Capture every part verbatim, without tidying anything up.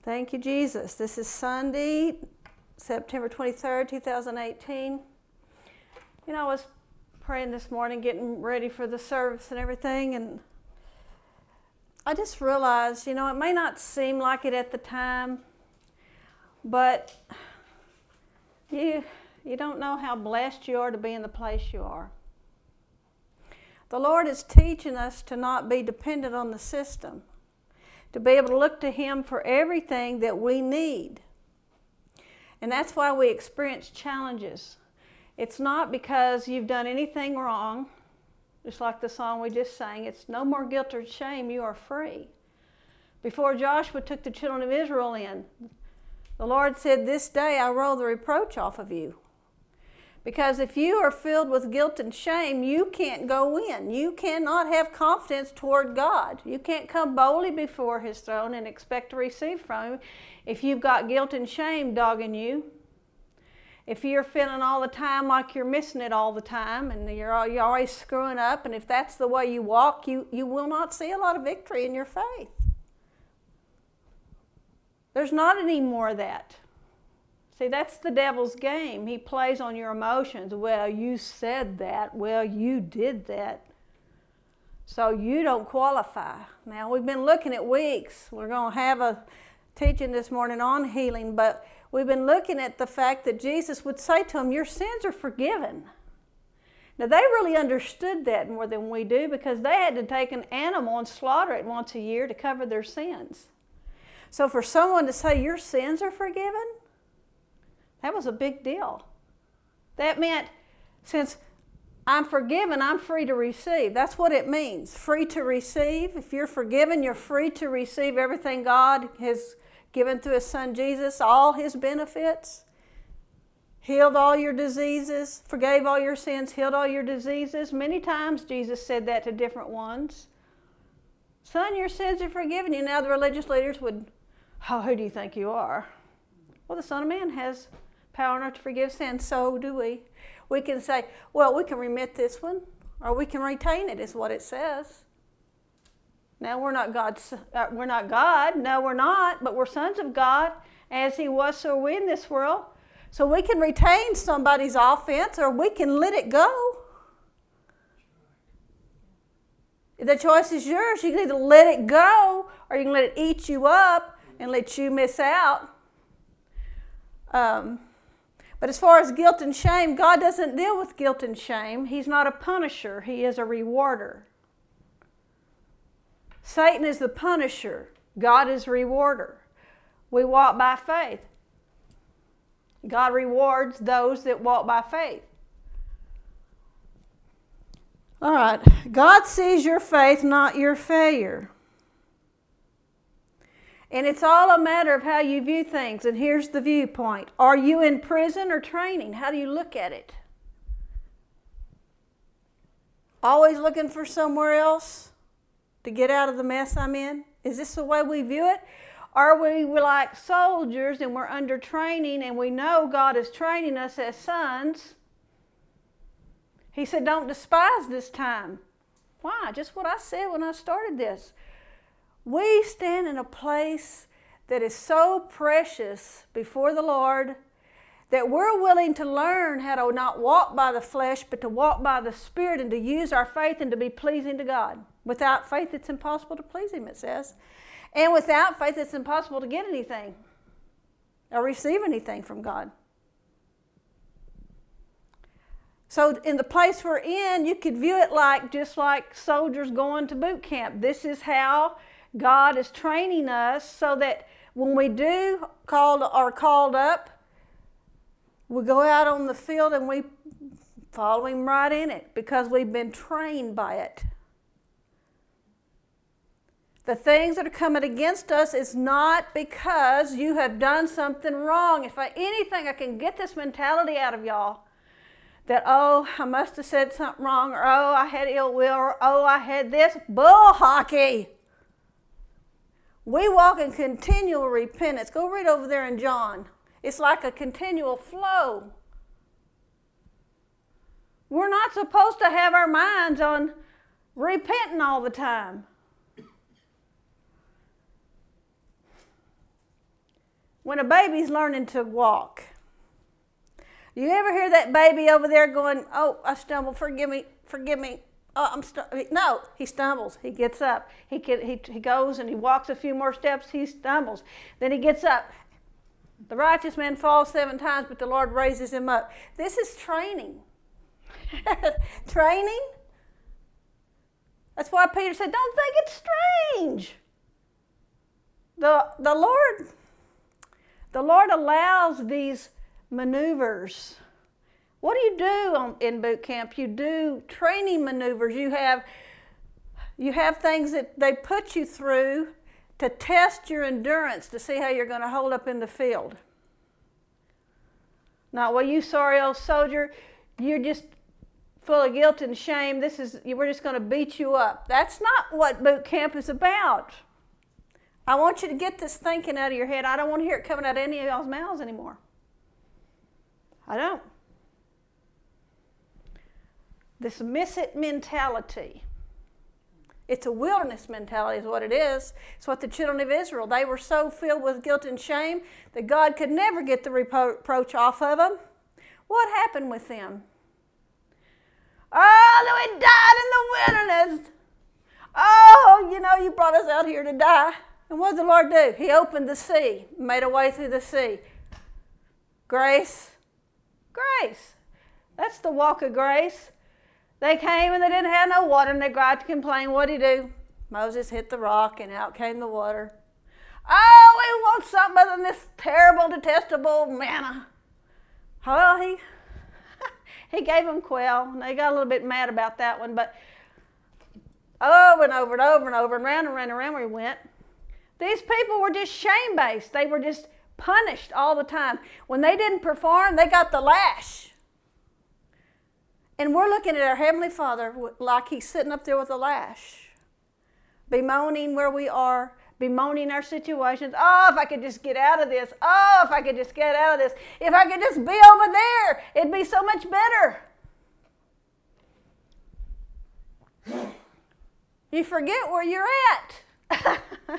Thank you, Jesus. This is Sunday, September twenty-third, two thousand eighteen. You know, I was praying this morning, getting ready for the service and everything, and I just realized, you know, it may not seem like it at the time, but you, you don't know how blessed you are to be in the place you are. The Lord is teaching us to not be dependent on the system, to be able to look to Him for everything that we need. And that's why we experience challenges. It's not because you've done anything wrong, just like the song we just sang. It's no more guilt or shame, you are free. Before Joshua took the children of Israel in, the Lord said, "This day I roll the reproach off of you." Because if you are filled with guilt and shame, you can't go in. You cannot have confidence toward God. You can't come boldly before His throne and expect to receive from Him if you've got guilt and shame dogging you. If you're feeling all the time like you're missing it all the time and you're, you're always screwing up, and if that's the way you walk, you, you will not see a lot of victory in your faith. There's not any more of that. See, that's the devil's game. He plays on your emotions. Well, you said that. Well, you did that. So you don't qualify. Now, we've been looking at weeks. We're going to have a teaching this morning on healing, but we've been looking at the fact that Jesus would say to them, your sins are forgiven. Now, they really understood that more than we do, because they had to take an animal and slaughter it once a year to cover their sins. So for someone to say your sins are forgiven, that was a big deal. That meant, since I'm forgiven, I'm free to receive. That's what it means, free to receive. If you're forgiven, you're free to receive everything God has given through His Son Jesus, all His benefits. Healed all your diseases, forgave all your sins, healed all your diseases. Many times Jesus said that to different ones. Son, your sins are forgiven you. Now the religious leaders would, oh, who do you think you are? Well, the Son of Man has power enough to forgive sin. So do we. We can say, well, we can remit this one, or we can retain it, is what it says. Now, we're not God's, uh, we're not God. No, we're not. But we're sons of God. As He was, so are we in this world. So we can retain somebody's offense, or we can let it go. The choice is yours. You can either let it go, or you can let it eat you up and let you miss out. Um, but as far as guilt and shame, God doesn't deal with guilt and shame. He's not a punisher. He is a rewarder. Satan is the punisher. God is rewarder. We walk by faith. God rewards those that walk by faith. All right. God sees your faith, not your failure. And it's all a matter of how you view things. And here's the viewpoint. Are you in prison or training? How do you look at it? Always looking for somewhere else to get out of the mess I'm in? Is this the way we view it? Are we like soldiers and we're under training and we know God is training us as sons? He said, don't despise this time. Why? Just what I said when I started this. We stand in a place that is so precious before the Lord that we're willing to learn how to not walk by the flesh, but to walk by the Spirit and to use our faith and to be pleasing to God. Without faith, it's impossible to please Him, it says. And without faith, it's impossible to get anything or receive anything from God. So in the place we're in, you could view it like just like soldiers going to boot camp. This is how God is training us so that when we do called, are called up, we go out on the field and we follow Him right in it because we've been trained by it. The things that are coming against us is not because you have done something wrong. If I, anything, I can get this mentality out of y'all that, oh, I must have said something wrong, or oh, I had ill will, or oh, I had this. Bull hockey. We walk in continual repentance. Go read over there in John. It's like a continual flow. We're not supposed to have our minds on repenting all the time. when a baby's learning to walk. You ever hear that baby over there going, oh, I stumbled, forgive me, forgive me. Oh, I'm stu-. No, he stumbles. He gets up. He, can, he, he goes and he walks a few more steps. He stumbles. Then he gets up. The righteous man falls seven times, but the Lord raises him up. This is training. Training? That's why Peter said, don't think it's strange. The, the Lord, the Lord allows these maneuvers. What do you do on, in boot camp? You do training maneuvers. You have, you have things that they put you through to test your endurance to see how you're going to hold up in the field. Not, well, you sorry old soldier, you're just full of guilt and shame. This is, we're just going to beat you up. That's not what boot camp is about. I want you to get this thinking out of your head. I don't want to hear it coming out of any of y'all's mouths anymore. I don't. This miss it mentality. It's a wilderness mentality is what it is. It's what the children of Israel, they were so filled with guilt and shame that God could never get the reproach off of them. What happened with them? Oh, we died in the wilderness. Oh, you know, you brought us out here to die. And what did the Lord do? He opened the sea, made a way through the sea. Grace. Grace. That's the walk of grace. They came and they didn't have no water and they cried to complain. What did he do? Moses hit the rock and out came the water. Oh, we want something other than this terrible, detestable manna. Well, he, he gave them quail and they got a little bit mad about that one, but over and over and over and over and round and round and round we went. These people were just shame-based. They were just punished all the time. When they didn't perform, they got the lash. And we're looking at our Heavenly Father like He's sitting up there with a lash, bemoaning where we are, bemoaning our situations. Oh, if I could just get out of this. Oh, if I could just get out of this. If I could just be over there, it'd be so much better. You forget where you're at.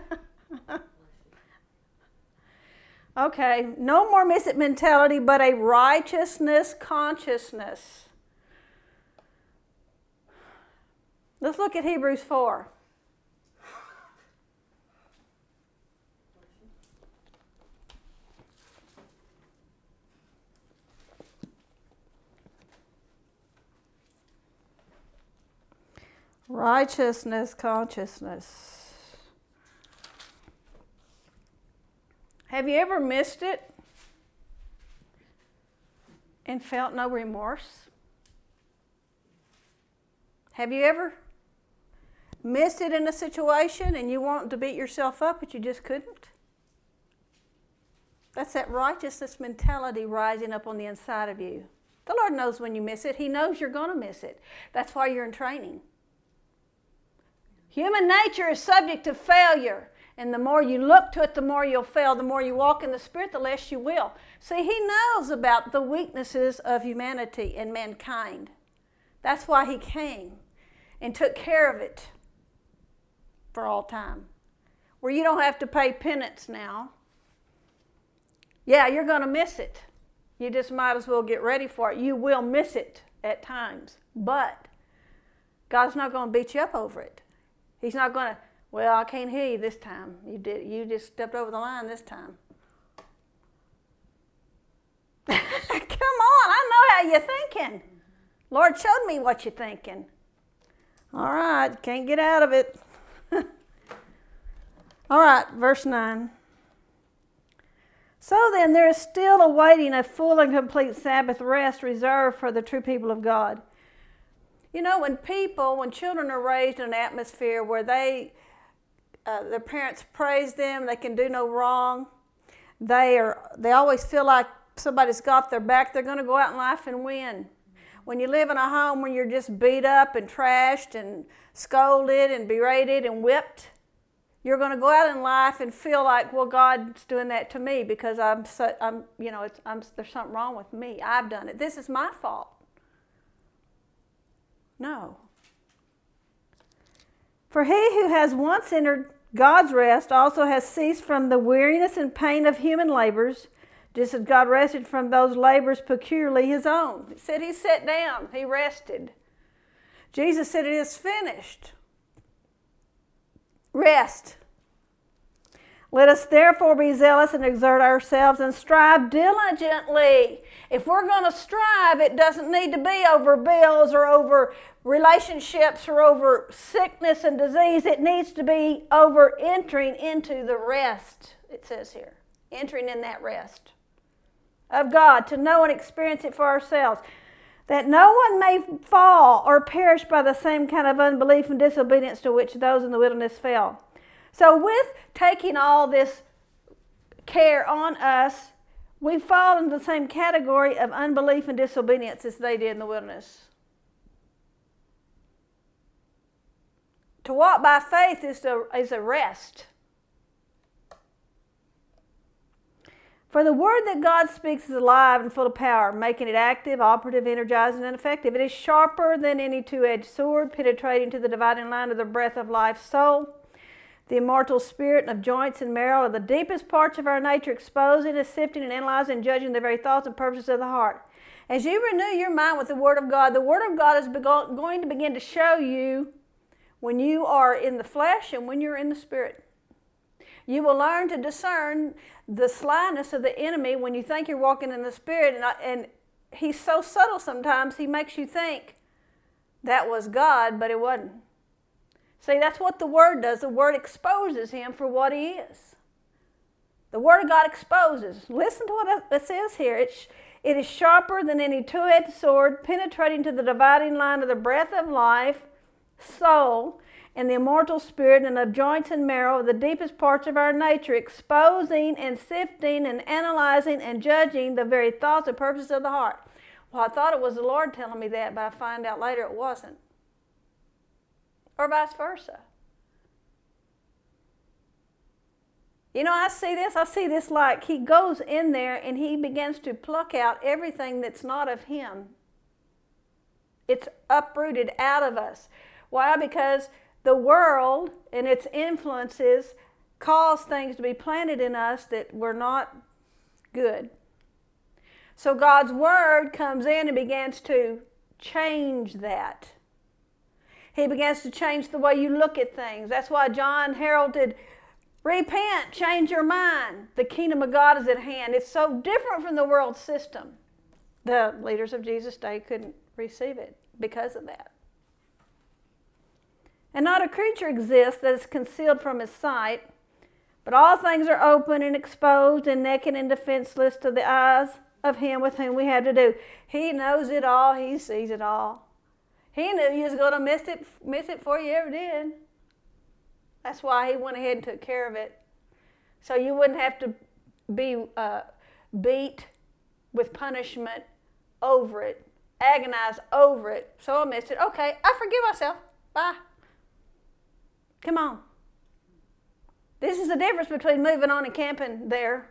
Okay, no more miss it mentality, but a righteousness consciousness. Let's look at Hebrews four. Righteousness consciousness. Have you ever missed it and felt no remorse? Have you ever missed it in a situation and you want to beat yourself up but you just couldn't? That's that righteousness mentality rising up on the inside of you. The Lord knows when you miss it. He knows you're going to miss it. That's why you're in training. Human nature is subject to failure. And the more you look to it, the more you'll fail. The more you walk in the Spirit, the less you will. See, He knows about the weaknesses of humanity and mankind. That's why He came and took care of it for all time. Where you don't have to pay penance now. Yeah, you're going to miss it. You just might as well get ready for it. You will miss it at times. But God's not going to beat you up over it. He's not going to, well, I can't hear you this time. You did. You just stepped over the line this time. Come on, I know how you're thinking. Lord showed me what you're thinking. All right, can't get out of it. All right, verse nine. So then there is still awaiting a full and complete Sabbath rest reserved for the true people of God. You know, when people, when children are raised in an atmosphere where they, uh, their parents praise them, they can do no wrong, they are, they always feel like somebody's got their back, they're going to go out in life and win. When you live in a home where you're just beat up and trashed and scolded and berated and whipped, you're going to go out in life and feel like, well, God's doing that to me because I'm, so, I'm you know, it's, I'm, there's something wrong with me. I've done it. This is my fault. No. For he who has once entered God's rest also has ceased from the weariness and pain of human labors, just as God rested from those labors peculiarly his own. He said he sat down, he rested. Jesus said it is finished. Rest. Let us therefore be zealous and exert ourselves and strive diligently. If we're going to strive, it doesn't need to be over bills or over relationships or over sickness and disease. It needs to be over entering into the rest, it says here. Entering in that rest of God, to know and experience it for ourselves. That no one may fall or perish by the same kind of unbelief and disobedience to which those in the wilderness fell. So with taking all this care on us, we fall into the same category of unbelief and disobedience as they did in the wilderness. To walk by faith is, to, is a rest. For the word that God speaks is alive and full of power, making it active, operative, energizing, and effective. It is sharper than any two-edged sword, penetrating to the dividing line of the breath of life, soul, the immortal spirit, and of joints and marrow, of the deepest parts of our nature, exposing and sifting and analyzing and judging the very thoughts and purposes of the heart. As you renew your mind with the Word of God, the Word of God is going to begin to show you when you are in the flesh and when you're in the Spirit. You will learn to discern the slyness of the enemy when you think you're walking in the Spirit, and, and he's so subtle sometimes, he makes you think that was God, but it wasn't. See, that's what the Word does. The Word exposes him for what he is. The Word of God exposes. Listen to what it says here. It's, it is sharper than any two-edged sword, penetrating to the dividing line of the breath of life, soul, and the immortal spirit, and of joints and marrow, of the deepest parts of our nature, exposing and sifting and analyzing and judging the very thoughts and purposes of the heart. Well, I thought it was the Lord telling me that, but I find out later it wasn't. Or vice versa. You know, I see this, I see this like he goes in there and he begins to pluck out everything that's not of him. It's uprooted out of us. Why? Because the world and its influences cause things to be planted in us that were not good. So God's Word comes in and begins to change that. He begins to change the way you look at things. That's why John heralded, repent, change your mind. The kingdom of God is at hand. It's so different from the world system. The leaders of Jesus' day couldn't receive it because of that. And not a creature exists that is concealed from his sight, but all things are open and exposed and naked and defenseless to the eyes of him with whom we have to do. He knows it all. He sees it all. He knew you was going to miss it, miss it before you ever did. That's why he went ahead and took care of it. So you wouldn't have to be uh, beat with punishment over it, agonize over it. So I missed it. Okay, I forgive myself. Bye. Come on. This is the difference between moving on and camping there.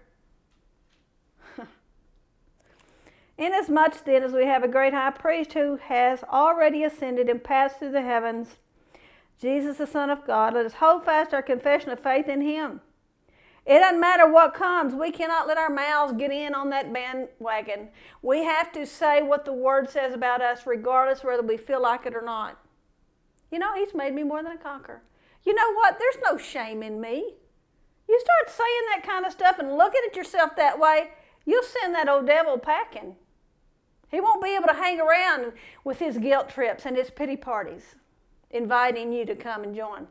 Inasmuch then as we have a great high priest who has already ascended and passed through the heavens, Jesus the Son of God, let us hold fast our confession of faith in him. It doesn't matter what comes. We cannot let our mouths get in on that bandwagon. We have to say what the Word says about us regardless whether we feel like it or not. You know, he's made me more than a conqueror. You know what? There's no shame in me. You start saying that kind of stuff and looking at yourself that way, you'll send that old devil packing. He won't be able to hang around with his guilt trips and his pity parties, inviting you to come and join.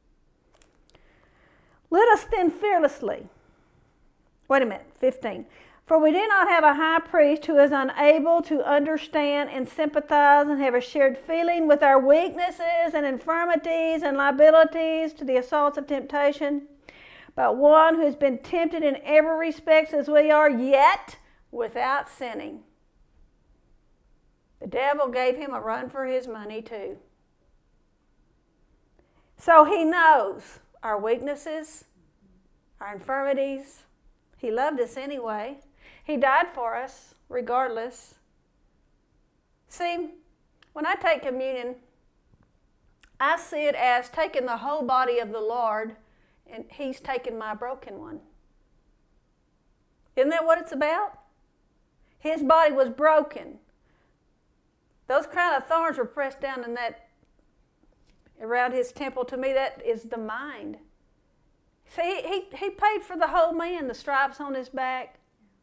Let us then fearlessly, wait a minute, fifteen. For we do not have a high priest who is unable to understand and sympathize and have a shared feeling with our weaknesses and infirmities and liabilities to the assaults of temptation, but one who has been tempted in every respect as we are, yet without sinning. The devil gave him a run for his money too. So he knows our weaknesses, our infirmities. He loved us anyway. He died for us regardless. See, when I take communion, I see it as taking the whole body of the Lord and he's taken my broken one. Isn't that what it's about? His body was broken. Those crown of thorns were pressed down in that, around his temple. To me, that is the mind. See, he, he paid for the whole man, the stripes on his back.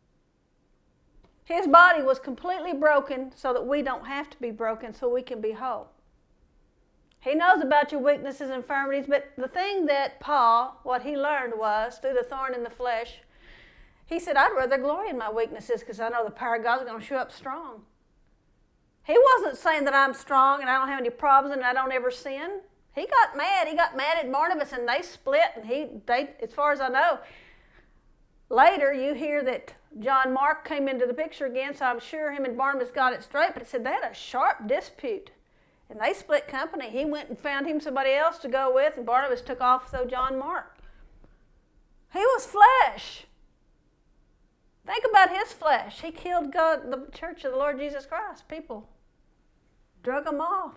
His body was completely broken so that we don't have to be broken, so we can be whole. He knows about your weaknesses and infirmities, but the thing that Paul, what he learned was, through the thorn in the flesh, he said, I'd rather glory in my weaknesses because I know the power of God's going to show up strong. He wasn't saying that I'm strong and I don't have any problems and I don't ever sin. He got mad. He got mad at Barnabas and they split. And he, they, as far as I know, later you hear that John Mark came into the picture again, so I'm sure him and Barnabas got it straight. But it said they had a sharp dispute. And they split company. He went and found him somebody else to go with, and Barnabas took off with John Mark. He was flesh. Think about his flesh. He killed God, the church of the Lord Jesus Christ. People drug him off.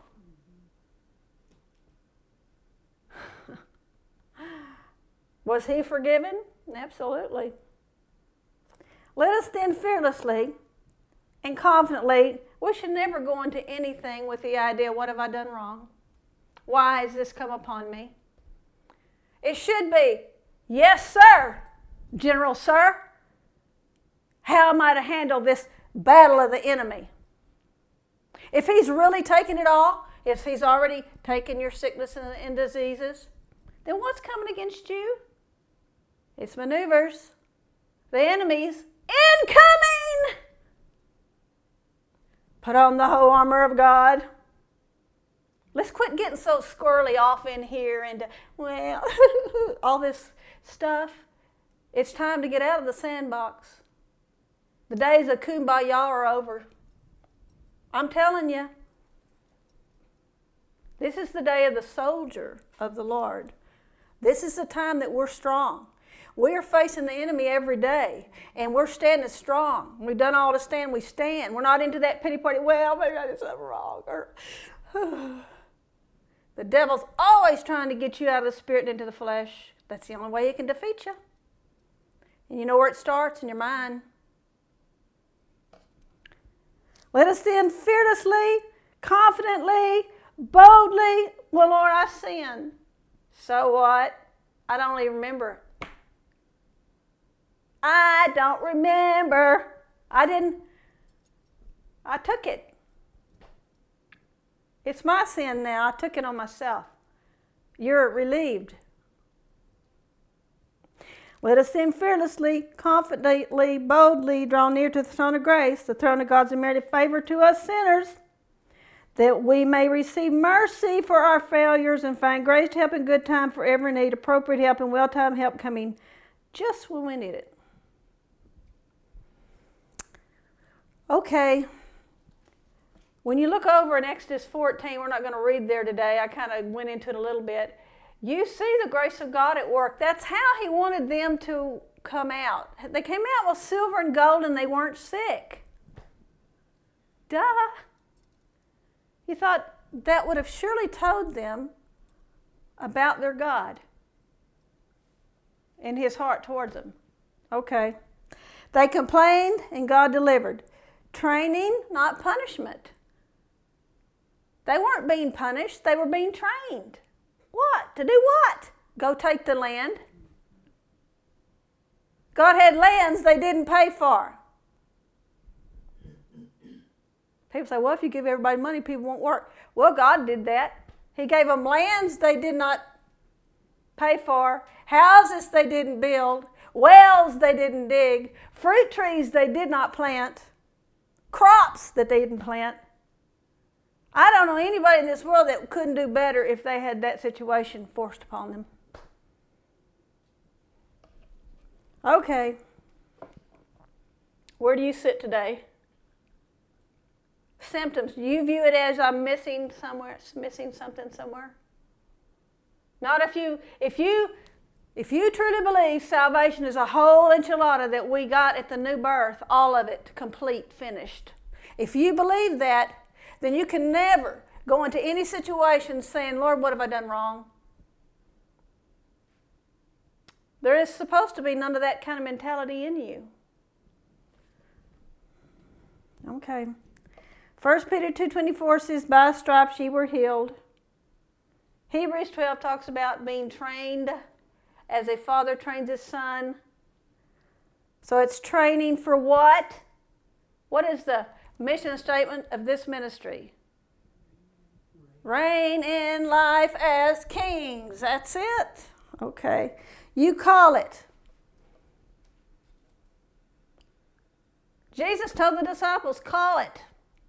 Was he forgiven? Absolutely. Let us then fearlessly and confidently, we should never go into anything with the idea, what have I done wrong? Why has this come upon me? It should be, yes, sir, General, sir. How am I to handle this battle of the enemy? If he's really taken it all, if he's already taken your sickness and, and diseases, then what's coming against you? It's maneuvers. The enemy's incoming. Put on the whole armor of God. Let's quit getting so squirrely off in here and, well, all this stuff. It's time to get out of the sandbox. The days of kumbaya are over. I'm telling you. This is the day of the soldier of the Lord. This is the time that we're strong. We are facing the enemy every day, and we're standing strong. We've done all to stand, we stand. We're not into that pity party, well, maybe I did something wrong. Or, the devil's always trying to get you out of the spirit and into the flesh. That's the only way he can defeat you. And you know where it starts? In your mind. Let us then fearlessly, confidently, boldly, well, Lord, I sinned. So what? I don't even remember. I don't remember. I didn't. I took it. It's my sin now. I took it on myself. You're relieved. Let us then fearlessly, confidently, boldly draw near to the throne of grace, the throne of God's unmerited favor to us sinners, that we may receive mercy for our failures and find grace to help in good time for every need, appropriate help and well-timed help coming just when we need it. Okay. When you look over in Exodus fourteen, we're not going to read there today. I kind of went into it a little bit. You see the grace of God at work. That's how he wanted them to come out. They came out with silver and gold and they weren't sick. Duh. You thought that would have surely told them about their God and his heart towards them. Okay. They complained and God delivered. Training, not punishment. They weren't being punished. They were being trained. What? To do what? Go take the land. God had lands they didn't pay for. People say, well, if you give everybody money, people won't work. Well, God did that. He gave them lands they did not pay for, houses they didn't build, wells they didn't dig, fruit trees they did not plant, crops that they didn't plant. I don't know anybody in this world that couldn't do better if they had that situation forced upon them. Okay. Where do you sit today? Symptoms. Do you view it as I'm missing somewhere, missing something somewhere? Not if you, if you, if you truly believe salvation is a whole enchilada that we got at the new birth, all of it complete, finished. If you believe that, then you can never go into any situation saying, Lord, what have I done wrong? There is supposed to be none of that kind of mentality in you. Okay. First Peter two twenty-four says, by stripes ye were healed. Hebrews twelve talks about being trained as a father trains his son. So it's training for what? What is the mission statement of this ministry? Reign in life as kings. That's it. Okay. You call it. Jesus told the disciples, call it.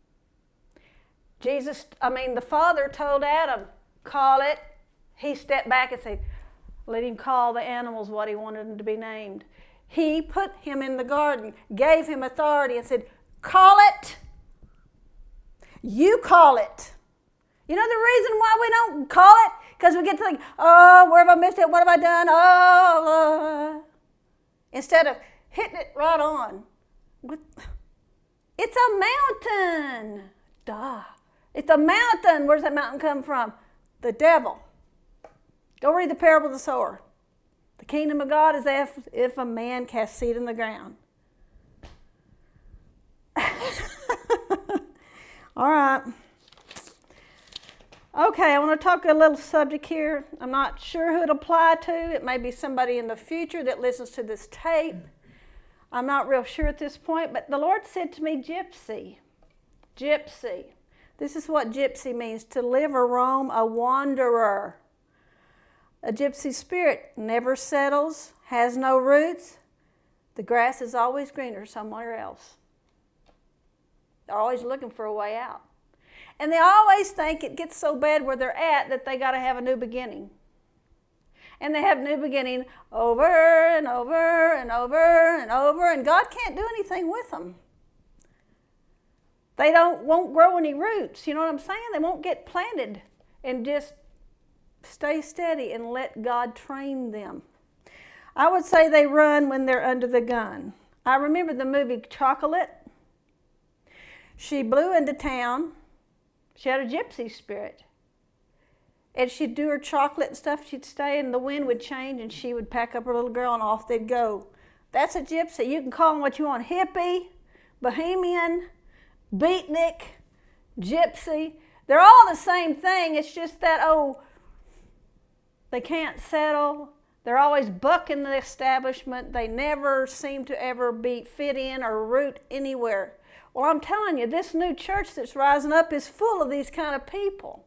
Jesus, I mean, the Father told Adam, call it. He stepped back and said, let him call the animals what he wanted them to be named. He put him in the garden, gave him authority, and said, call it. You call it. You know the reason why we don't call it? Because we get to think, oh, where have I missed it? What have I done? Oh, uh. Instead of hitting it right on. With, it's a mountain. Duh. It's a mountain. Where does that mountain come from? The devil. Go read the parable of the sower. The kingdom of God is as if, if a man casts seed in the ground. All right. Okay, I want to talk a little subject here. I'm not sure who it apply to. It may be somebody in the future that listens to this tape. I'm not real sure at this point, but the Lord said to me, gypsy. Gypsy. This is what gypsy means, to live or roam, a wanderer. A gypsy spirit never settles, has no roots. The grass is always greener somewhere else. They're always looking for a way out. And they always think it gets so bad where they're at that they got to have a new beginning. And they have new beginning over and over and over and over, and God can't do anything with them. They don't won't grow any roots. You know what I'm saying? They won't get planted and just stay steady and let God train them. I would say they run when they're under the gun. I remember the movie Chocolate. She blew into town. She had a gypsy spirit. And she'd do her chocolate and stuff. She'd stay and the wind would change and she would pack up her little girl and off they'd go. That's a gypsy. You can call them what you want. Hippie, bohemian, beatnik, gypsy. They're all the same thing. It's just that, oh, they can't settle. They're always bucking the establishment. They never seem to ever be fit in or root anywhere. Well, I'm telling you, this new church that's rising up is full of these kind of people.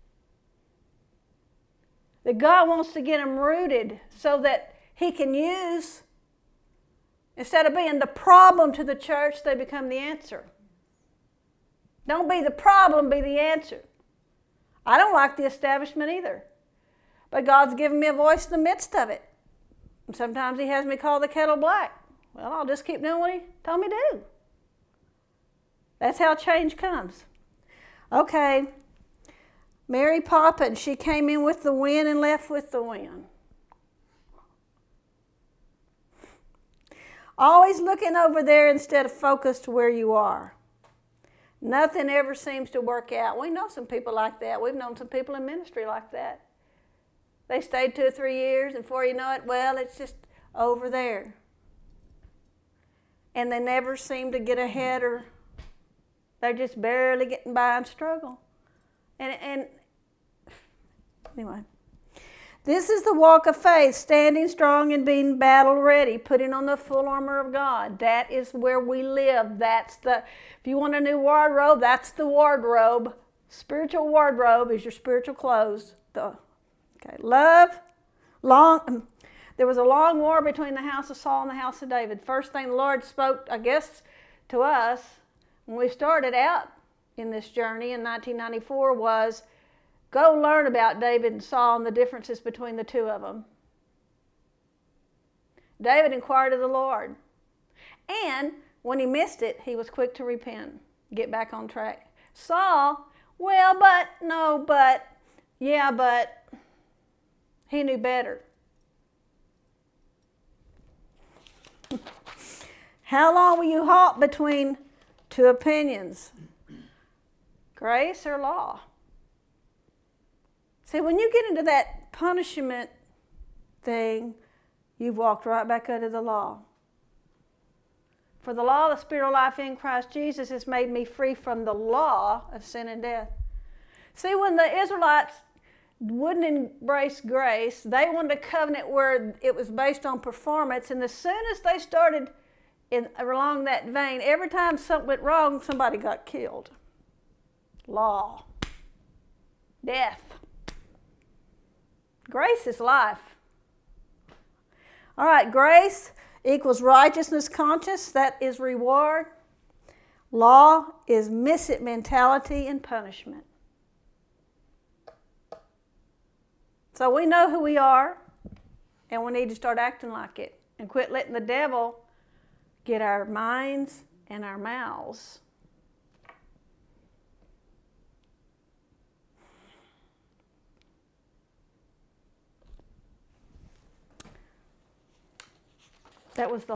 That God wants to get them rooted so that He can use, instead of being the problem to the church, they become the answer. Don't be the problem, be the answer. I don't like the establishment either. But God's given me a voice in the midst of it. And sometimes He has me call the kettle black. Well, I'll just keep doing what He told me to do. That's how change comes. Okay. Mary Poppins, she came in with the wind and left with the wind. Always looking over there instead of focused where you are. Nothing ever seems to work out. We know some people like that. We've known some people in ministry like that. They stayed two or three years, and before you know it, well, it's just over there. And they never seem to get ahead, or they're just barely getting by and struggle. And, and anyway, this is the walk of faith, standing strong and being battle ready, putting on the full armor of God. That is where we live. That's the, if you want a new wardrobe, that's the wardrobe. Spiritual wardrobe is your spiritual clothes. The, okay, love, long, there was a long war between the house of Saul and the house of David. First thing the Lord spoke, I guess, to us when we started out in this journey in nineteen ninety-four was, go learn about David and Saul and the differences between the two of them. David inquired of the Lord. And when he missed it, he was quick to repent, get back on track. Saul, well, but, no, but, yeah, but, he knew better. How long will you halt between two opinions? Grace or law? See, when you get into that punishment thing, you've walked right back under the law. For the law of the Spirit of life in Christ Jesus has made me free from the law of sin and death. See, when the Israelites wouldn't embrace grace, they wanted a covenant where it was based on performance, and as soon as they started in, along that vein, every time something went wrong, somebody got killed. Law. Death. Grace is life. All right, grace equals righteousness conscious. That is reward. Law is miss it mentality and punishment. So we know who we are, and we need to start acting like it and quit letting the devil get our minds and our mouths. That was the